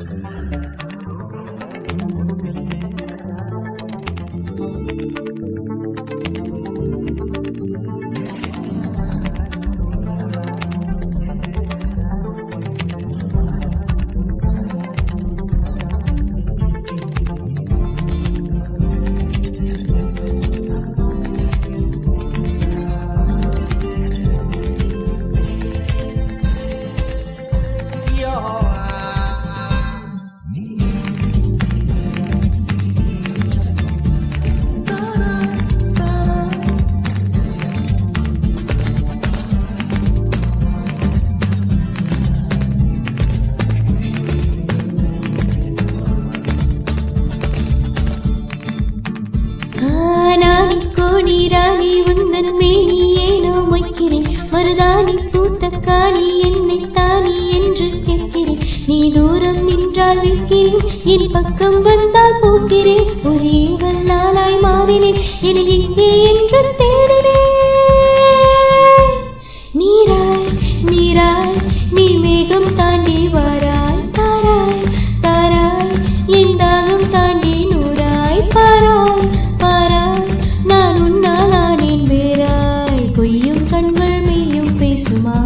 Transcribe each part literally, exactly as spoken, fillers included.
நீராணி உந்தன் மேனி ஏனோ மொய்க்கிறேன் மருதாணி பூத்த காணி என்னை தானி என்று கேட்கிறேன் நீ தூரம் நின்றால் வைக்கிறேன் என் பக்கம் வந்தால் போக்கிறேன் ஒரே வல்லாலாய் மாறினேன் என எங்கே என்று தேடினேன் நீராய் நீராய் நீ மேகம் தாண்டி வாராய் தாராய் தாராய் என் தாகம் தாண்டி நூறாய் பாராய் பாராய் நான் உன்னாலானேன் வேறாய் பொய்யும் கண்கள் மெய்யும் பேசுமா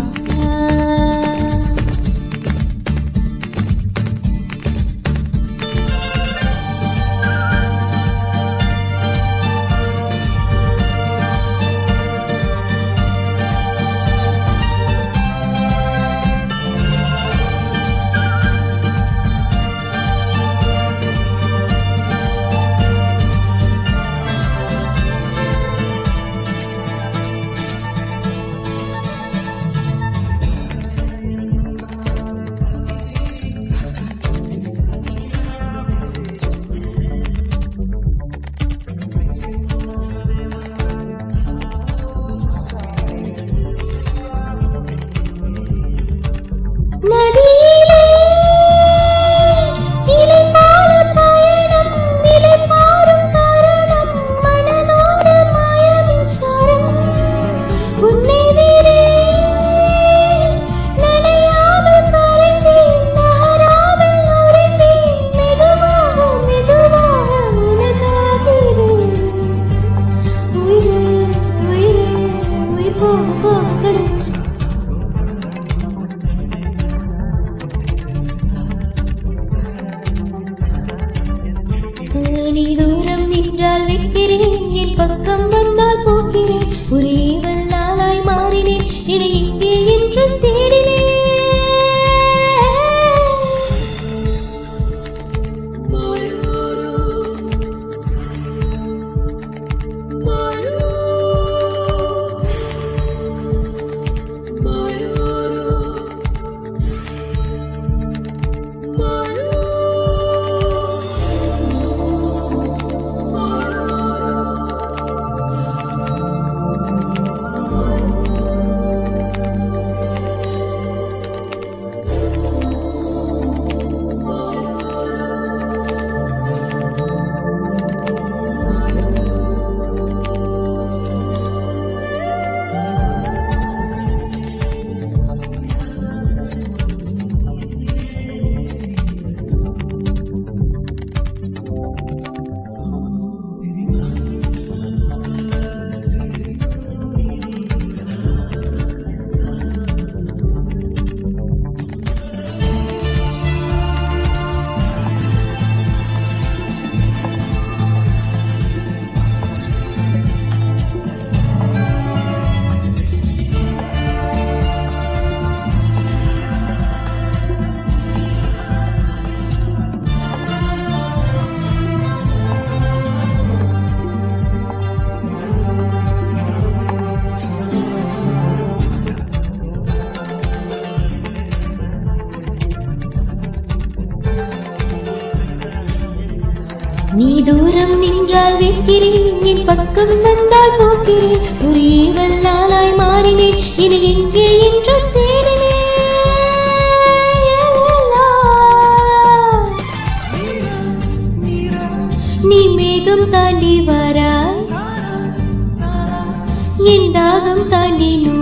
நீ தூரம் நின்றால் வைக்கிறேன் என் பக்கம் வந்தால் போகிறேன் ஒரே வல்லாலாய் மாறினேன் என எங்கே என்று தேடினேன் நீ தூரம் நின்றால் வைக்கிறேன் என் பக்கம் வந்தால் போக்கிறேன் ஒரே வல்லாலாய் மாறினேன் என எங்கே என்று தேடினேன் நீ மேகம் தாண்டி வாராய் என் தாகம் தாண்டி